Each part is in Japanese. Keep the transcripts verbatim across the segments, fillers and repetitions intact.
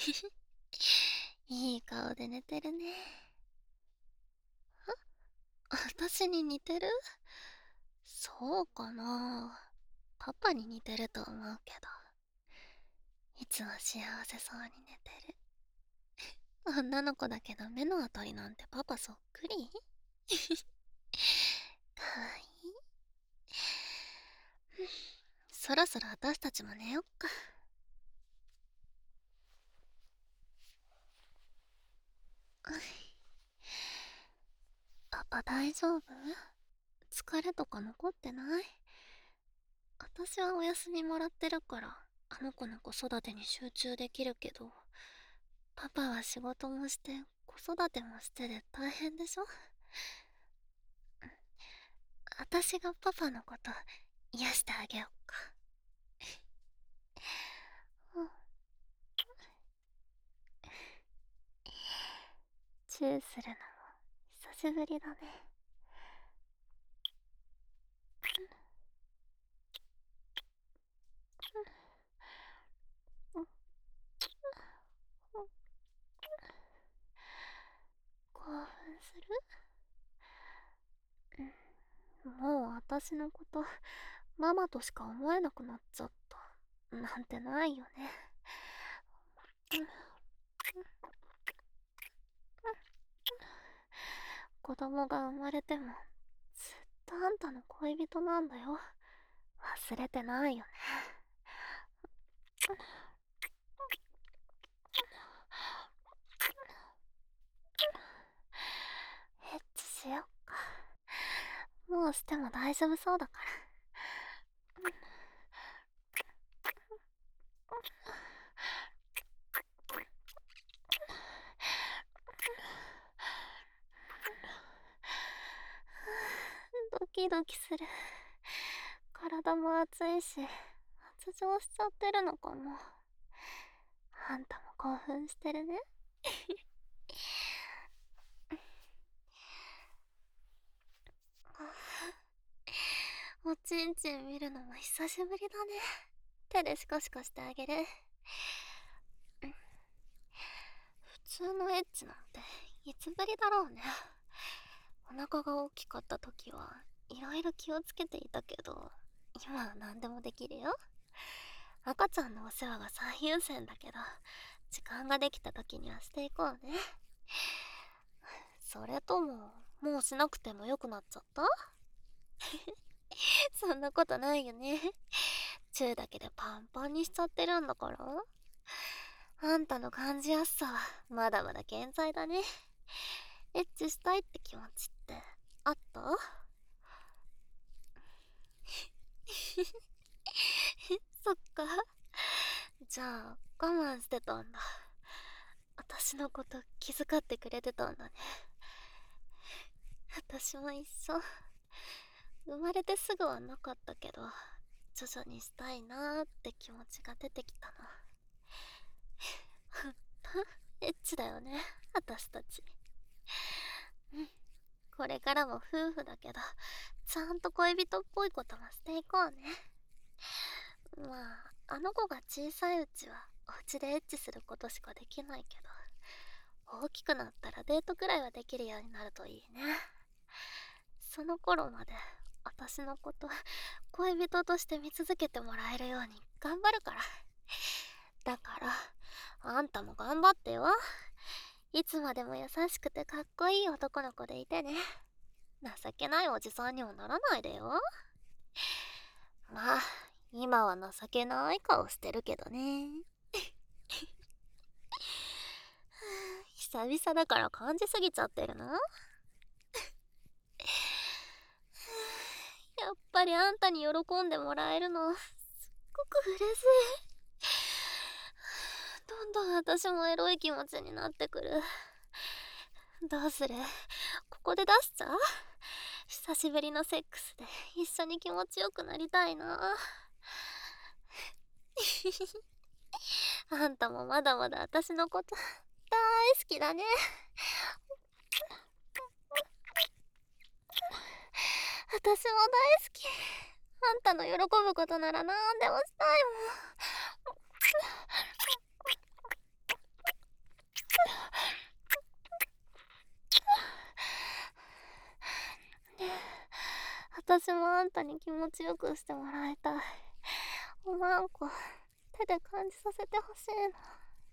いい顔で寝てるね。私に似てる？そうかな。パパに似てると思うけど、いつも幸せそうに寝てる。女の子だけど目のあたりなんてパパそっくり。かわいい。そろそろ私たちも寝よっか。パパ大丈夫？疲れとか残ってない？私はお休みもらってるから、あの子の子育てに集中できるけど、パパは仕事もして子育てもしてで大変でしょ？私がパパのこと癒してあげよっか。うん、チューするのも久しぶりだね。うん、興奮する？もう私のことママとしか思えなくなっちゃったなんてないよね。子供が生まれてもずっとあんたの恋人なんだよ。忘れてないよね。エッチしよっか。もうしても大丈夫そうだから。ドキドキする。体も熱いし発情しちゃってるのかも。あんたも興奮してるね。おちんちん見るのも久しぶりだね。手でシコシコしてあげる。普通のエッチなんていつぶりだろうね。お腹が大きかった時はいろいろ気をつけていたけど、今は何でもできるよ。赤ちゃんのお世話が最優先だけど、時間ができた時にはしていこうね。それとももうしなくてもよくなっちゃった？そんなことないよね。チューだけでパンパンにしちゃってるんだから。あんたの感じやすさはまだまだ健在だね。エッチしたいって気持ちってあった？そっか。じゃあ我慢してたんだ。私のこと気遣ってくれてたんだね。私も一緒。生まれてすぐはなかったけど、徐々にしたいなーって気持ちが出てきたの。ほんとエッチだよね、私たち。うん、これからも夫婦だけど、ちゃんと恋人っぽいこともしていこうね。まあ、あの子が小さいうちはお家でエッチすることしかできないけど、大きくなったらデートくらいはできるようになるといいね。その頃まで私のこと恋人として見続けてもらえるように頑張るから。だからあんたも頑張ってよ。いつまでも優しくてかっこいい男の子でいてね。情けないおじさんにはならないでよ。まあ今は情けない顔してるけどね。久々だから感じすぎちゃってるな。やっぱりあんたに喜んでもらえるのすっごく嬉しい。どんどん私もエロい気持ちになってくる。どうする？ここで出しちゃう？久しぶりのセックスで一緒に気持ちよくなりたいな。あんたもまだまだ私のこと大好きだね。私も大好き。あんたの喜ぶことなら何でもしたいもん。 私もあんたに気持ちよくしてもらいたい。おまんこ、手で感じさせてほしいの。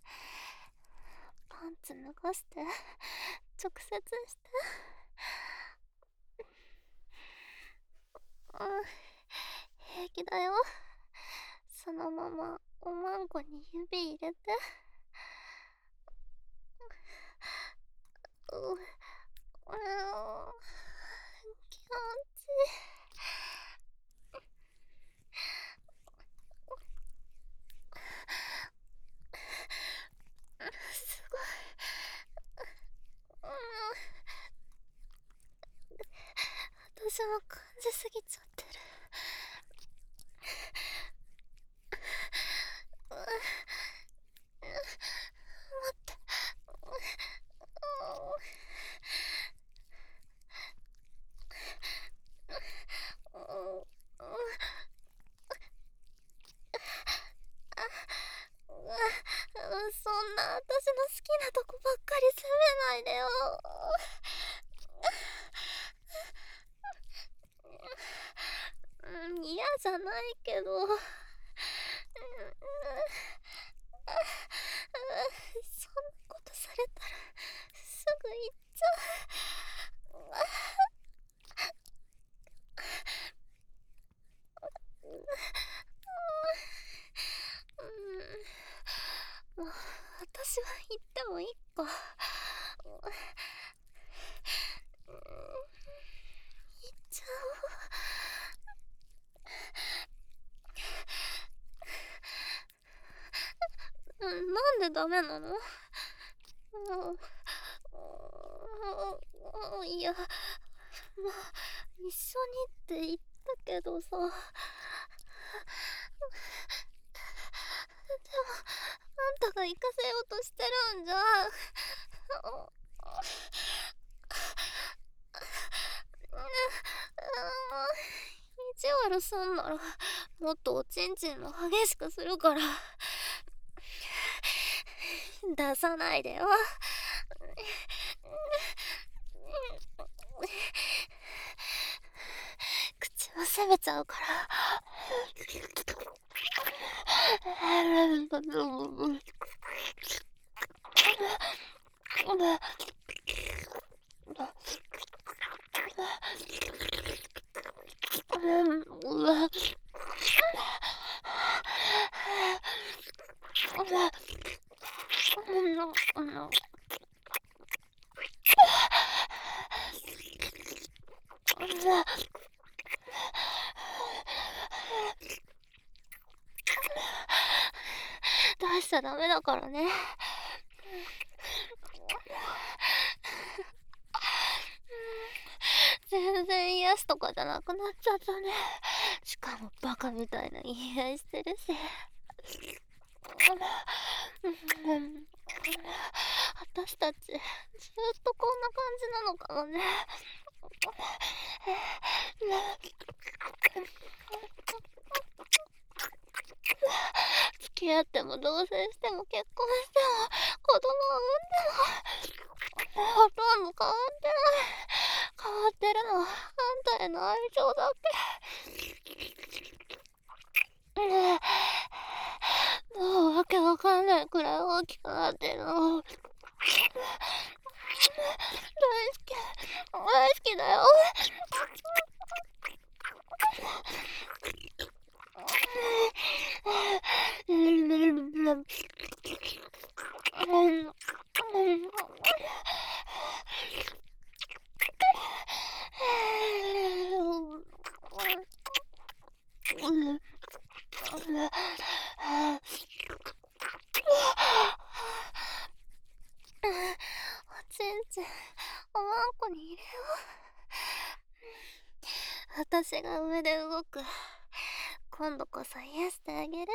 パンツ脱がして、直接して。うん、平気だよ。そのままおまんこに指入れて。うう、うん、気持ちいい。すごい。うん、私も感じすぎちゃってる。うん、待って。うん、うん、そんな私の好きなとこばっかり責めないでよ。うん、嫌じゃないけど、うん、うん、そんなことされたらすぐ行っちゃう。うん、もう私は行ってもいいか。うん、行っちゃおう。うん、なんでダメなの？うん、いや、まあ、一緒にって言ったけどさ。でも、あんたが行かせようとしてるんじゃ。意地悪すんならもっとおちんちんも激しくするから出さないでよ。口を責めちゃうから。出しちゃダメだからね。全然癒しとかじゃなくなっちゃったね。しかもバカみたいな言い合いしてるし。私たちずっとこんな感じなのかもね。付き合っても同棲しても結婚しても子供を産んでもほとんど変わってない。変わってるのはあんたへの愛情だけ。ねえ、もうわけわかんないくらい大きくなってるの。大好き、大好きだよ。おちんちんおまんこに入れよう。私が上で動く。今度こそ癒してあげる。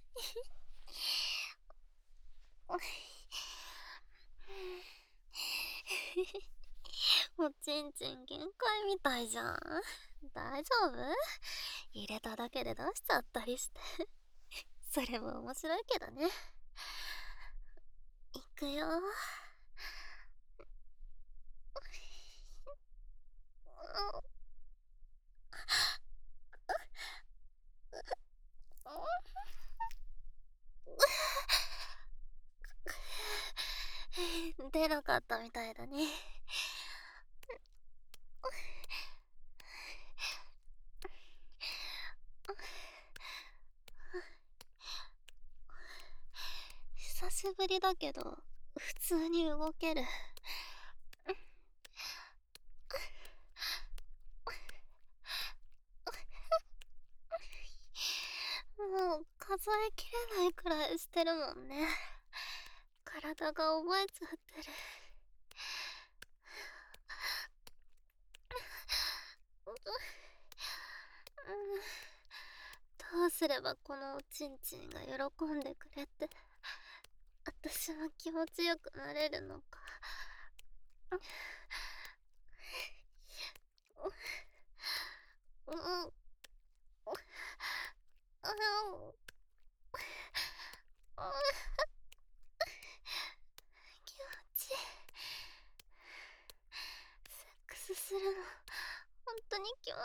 おちんちん限界みたいじゃん。大丈夫？入れただけで出しちゃったりしてそれも面白いけどね。いくよ。 出なかったみたいだね。久しぶりだけど普通に動ける。もう数えきれないくらいしてるもんね。体が覚えちゃってる。どうすればこのおちんちんが喜んでくれて私も気持ちよくなれるのか。うん、気持ちいい。セックスするの本当に気持ちいいよ。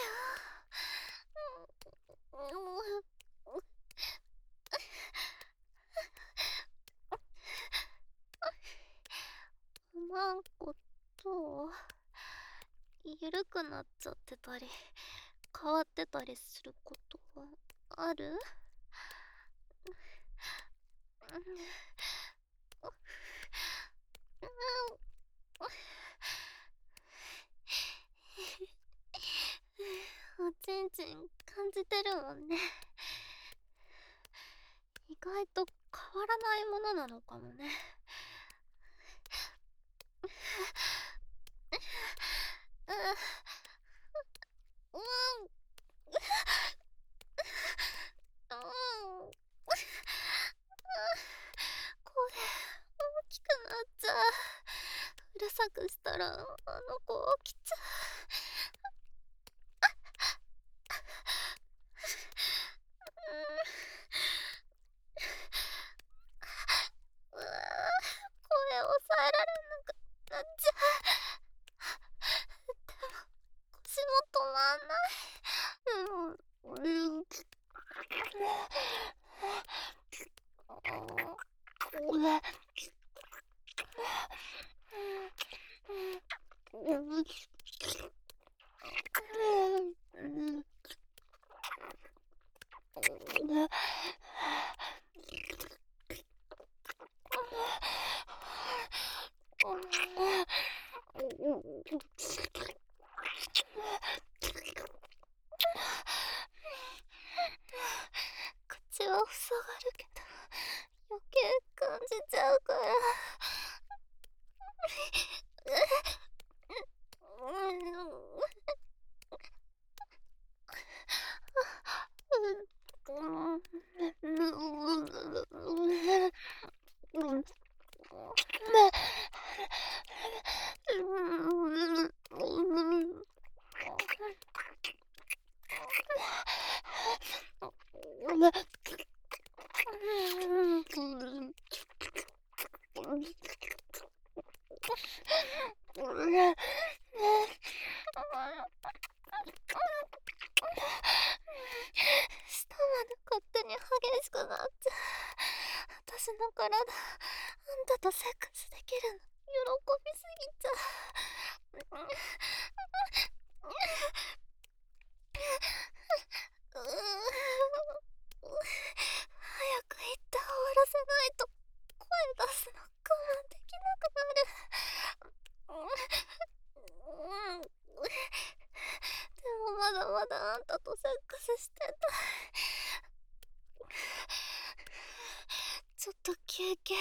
まんこと緩くなっちゃってたり変わってたりすることはある？おちんちん感じてるもんね。意外と変わらないものなのかもね。声大きくなっちゃう。うるさくしたらあの子起きちゃう。うわ声抑えられなくなっちゃう。でも腰も止まんない。うんうん口は塞がるけど余計感じちゃうから。舌まで勝手に激しくなっちゃう。私の体あんたとセックスできるの喜びすぎちゃう。早く言って終わらせないと声出すの我慢できなくなる。でもまだまだあんたとセックスしてたい。ちょっと休憩。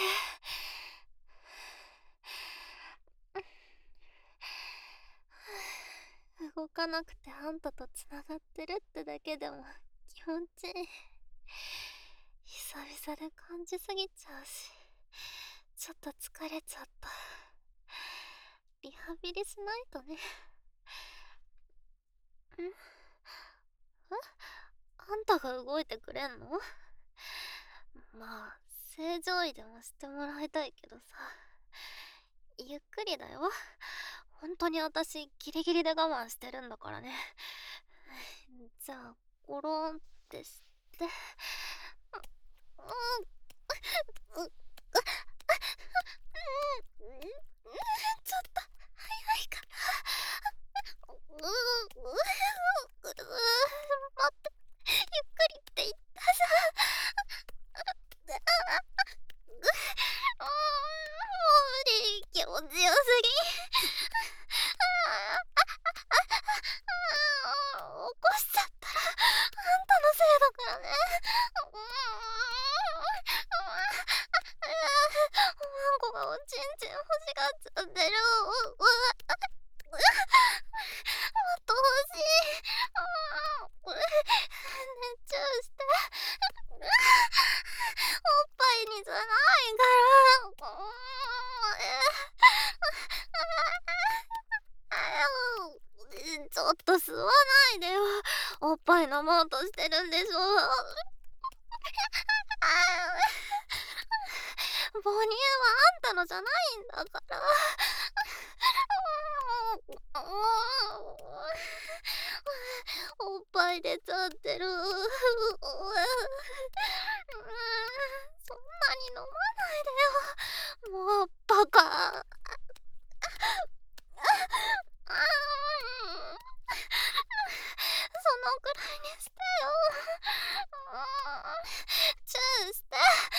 動かなくてあんたとつながってるってだけでも気持ちいい。久々で感じすぎちゃうしちょっと疲れちゃった。リハビリしないとね。ん？え？あんたが動いてくれんの？まあ正常位でもしてもらいたいけどさ。ゆっくりだよ。本当に私ギリギリで我慢してるんだからね。じゃあゴロンってして。うんうん強すぎ。起こしちゃったらあんたのせいだからね。ワンコがおちんちん欲しがっちゃってる。もっと欲しい。熱中して。おっぱいにじゃないから。ちょっと吸わないでよ。おっぱい飲もうとしてるんでしょ。母乳はあんたのじゃないんだから。おっぱい出ちゃってる。そんなに飲まないでよ。もうバカ。そのくらいにしてよ。チューして。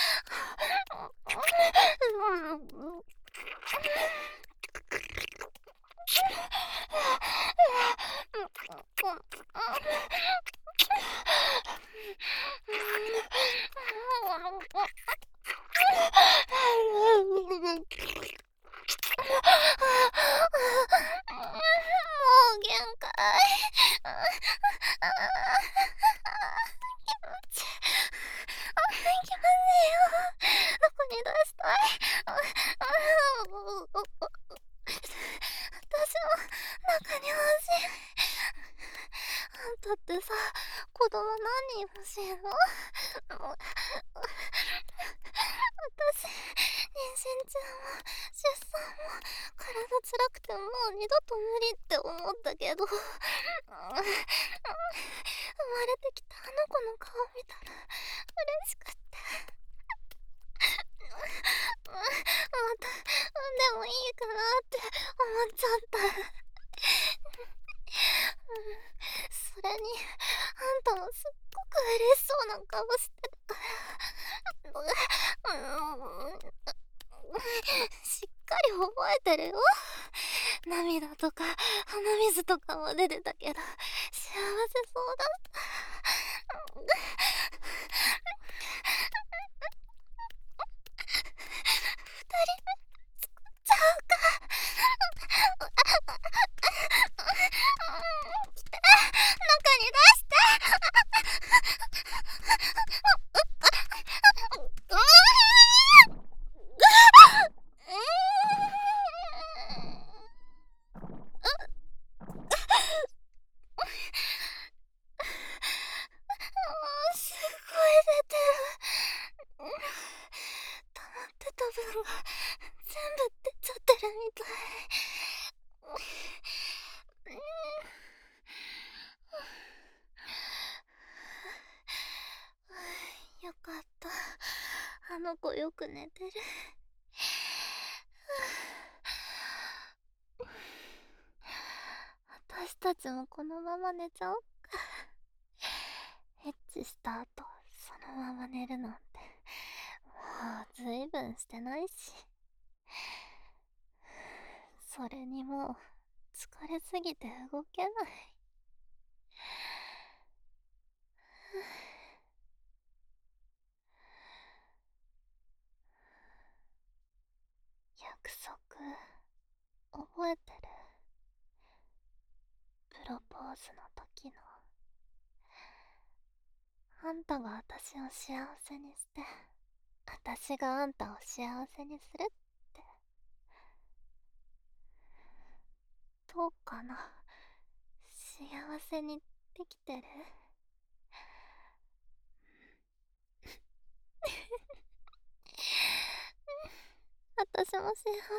もう限界。気持ちいい。気持ちいいよ。どこに出したい？私も中に欲しい。あんたってさ、子供何人欲しいの？私、妊娠中も出産も体辛くてもう二度と無理って思ったけど、生まれてきたあの子の顔見たら嬉しくって。また産んでもいいかなって思っちゃった。それにあんたもすっごく嬉しそうな顔してたからしっかり覚えてるよ。涙とか鼻水とかも出てたけど幸せそうだった。二人目作っちゃうか。来て、中に出して。すごい出てる。溜まってた分が全部出ちゃってるみたい。よかった。あの子よく寝てる。私たちもこのまま寝ちゃおっか。エッチした後そのまま寝るなんてもうずいぶんしてないし、それにもう疲れすぎて動けない。約束覚えてる？プロポーズの時の。あんたが私を幸せにして私があんたを幸せにするって。どうかな？幸せにできてる？私も幸せだよ。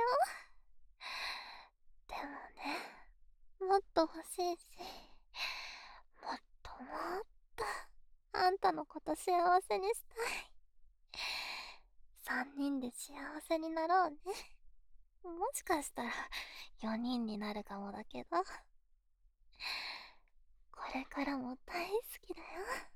でもね、もっと欲しいし、もっともっとあんたのこと幸せにしたい。三人で幸せになろうね。もしかしたらよにんになるかもだけど、これからも大好きだよ。